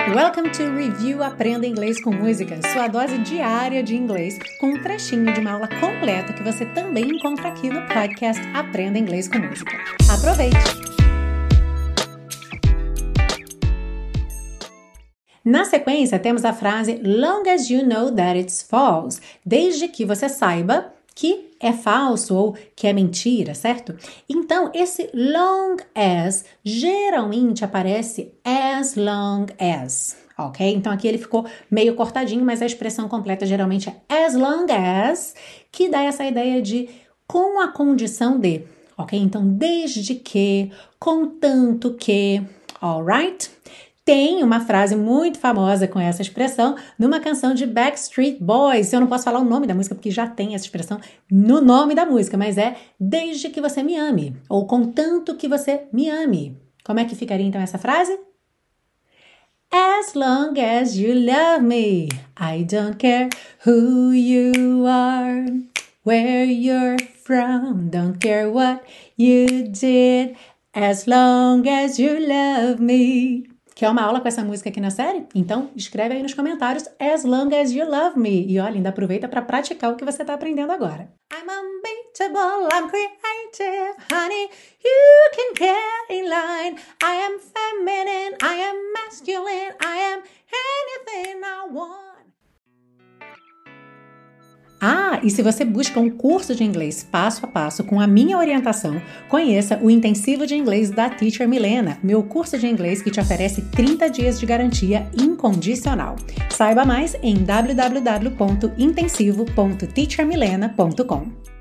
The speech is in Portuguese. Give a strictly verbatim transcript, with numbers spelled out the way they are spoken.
Welcome to Review Aprenda Inglês com Música, sua dose diária de inglês, com um trechinho de uma aula completa que você também encontra aqui no podcast Aprenda Inglês com Música. Aproveite! Na sequência, temos a frase Long as you know that it's false, desde que você saiba que é falso ou que é mentira, certo? Então, esse long as geralmente aparece as long as, ok? Então, aqui ele ficou meio cortadinho, mas a expressão completa geralmente é as long as, que dá essa ideia de com a condição de, ok? Então, desde que, contanto que, alright? Tem uma frase muito famosa com essa expressão numa canção de Backstreet Boys. Eu não posso falar o nome da música porque já tem essa expressão no nome da música, mas é desde que você me ame, ou contanto que você me ame. Como é que ficaria então essa frase? As long as you love me, I don't care who you are, where you're from, don't care what you did, as long as you love me. Quer uma aula com essa música aqui na série? Então, escreve aí nos comentários As long as you love me. E olha, ainda aproveita para praticar o que você está aprendendo agora. I'm unbeatable, I'm creative, honey, you can get in line. I am feminine, I am masculine, I am anything I want. Ah, e se você busca um curso de inglês passo a passo com a minha orientação, conheça o Intensivo de Inglês da Teacher Milena, meu curso de inglês que te oferece trinta dias de garantia incondicional. Saiba mais em w w w ponto intensivo ponto teacher milena ponto com.